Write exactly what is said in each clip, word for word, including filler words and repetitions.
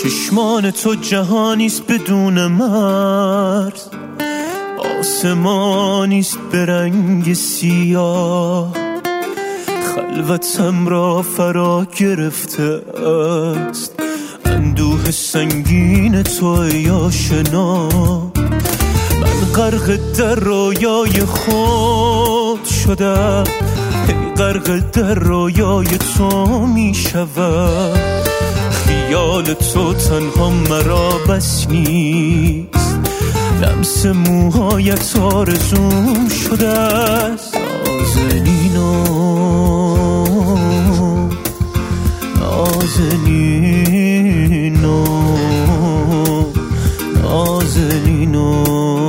چشمان تو جهانیست بدون مرز، آسمانیست به رنگ سیاه، خلوتم را فرا گرفته است اندوه سنگین تو یا شنا. من غرق در رویای خود شدم، ای غرق در رویای تو می شود. خیال تو تنها مرا بس نیست، لمس موهایت آرزوم شده است. نازنینو نازنینو نازنینو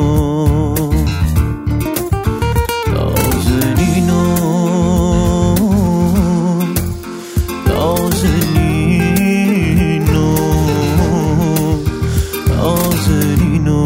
نازنینو نازنینو نازنینو.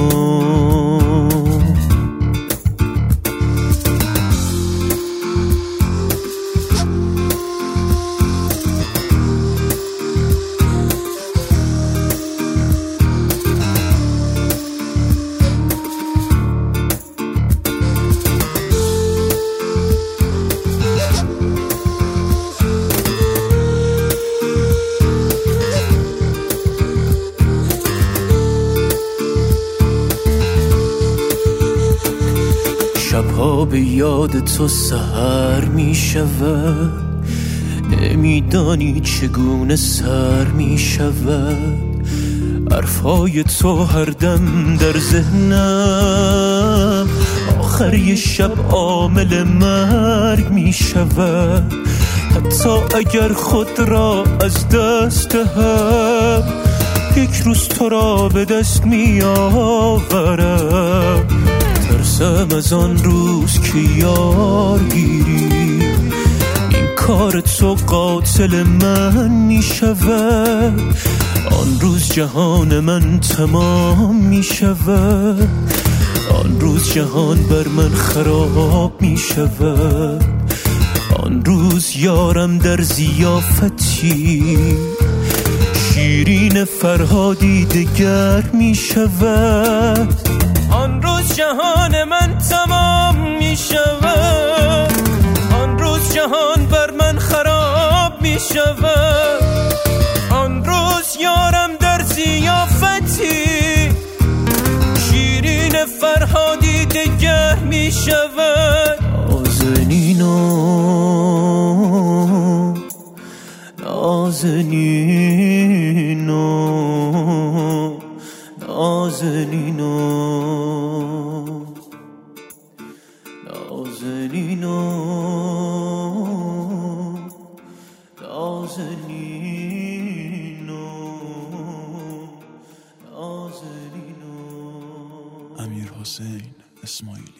شبها به یاد تو سحر می شود، نمیدانی چگونه سر می شود. حرفای تو هر دم در ذهنم، آخر یه شب عامل مرگ می شود. حتی اگر خود را از دست دهم، یک روز تو را به دست می آورم. ترسم از آن روز که یار گیری، این کار تو قاتل من می شود. آن روز جهان من تمام می شود، آن روز جهان بر من خراب می شود. آن روز یارم در ضیافتی، شیرین فرهادی دگر می شود. آن روز جهان من تمام می شود، آن روز جهان بر من خراب می شود. آن روز یارم در ضیافتی، شیرین فرهادی دگر می شود. نازنینو نازنینو نازنینو نازنینو نازنینو نازنینو. امیر حسین اسماعیلی.